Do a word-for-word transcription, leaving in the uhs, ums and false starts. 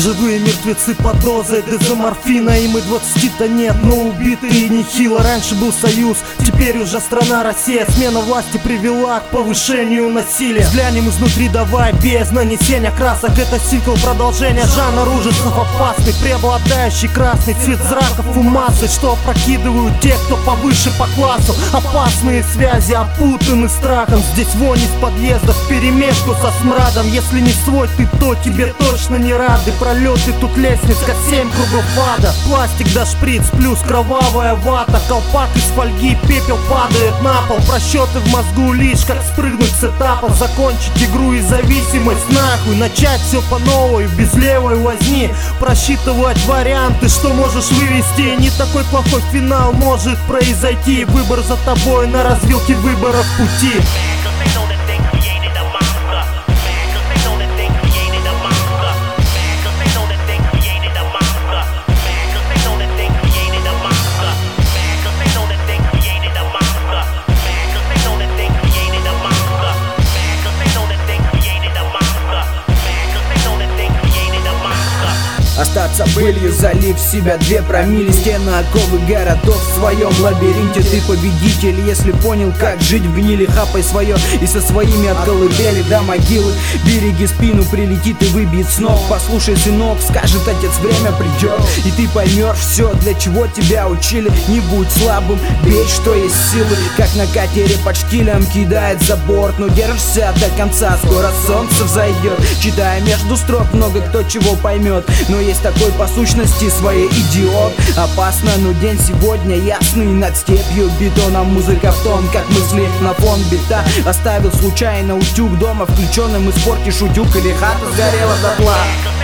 Живые мертвецы под дозой дезоморфина. Им и двадцати-то нет, но убитые нехило. Раньше был союз, теперь уже страна Россия. Смена власти привела к повышению насилия. Взглянем изнутри, давай, без нанесения красок. Это сиквел продолжения жанра ужасов опасный, преобладающий красный цвет зраков у массы, что опрокидывают те, кто повыше по классу. Опасные связи опутаны страхом. Здесь вонь из подъездов вперемешку со смрадом. Если не свой ты, то тебе точно не рады. Пролеты тут лестница, семь кругов ада. Пластик да шприц, плюс кровавая вата. Колпак из фольги, пепел падает на пол. Просчеты в мозгу лишь как спрыгнуть с этапа. Закончить игру и зависимость нахуй. Начать все по новой, без левой возни. Просчитывать варианты, что можешь вывести. Не такой плохой финал может произойти. Выбор за тобой на развилке выборов пути. Остаться пылью, залив в себя две промилле. Стены, оковы городов в своем лабиринте. Ты победитель, если понял, как жить в гнили. Хапай свое и со своими от колыбели до могилы. Береги спину, прилетит и выбьет с ног. Послушай, сынок, скажет отец, время придет, и ты поймешь все, для чего тебя учили. Не будь слабым, бей, что есть силы. Как на катере под штилем кидает за борт. Но держишься до конца, скоро солнце взойдет. Читая между строк, много кто чего поймет. Но есть такой по сущности своей идиот. Опасно, но день сегодня ясный. Над степью бетоном музыка в тон, как мысли на фон бита. Оставил случайно утюг дома включенным, испортишь утюг или хата сгорела дотла.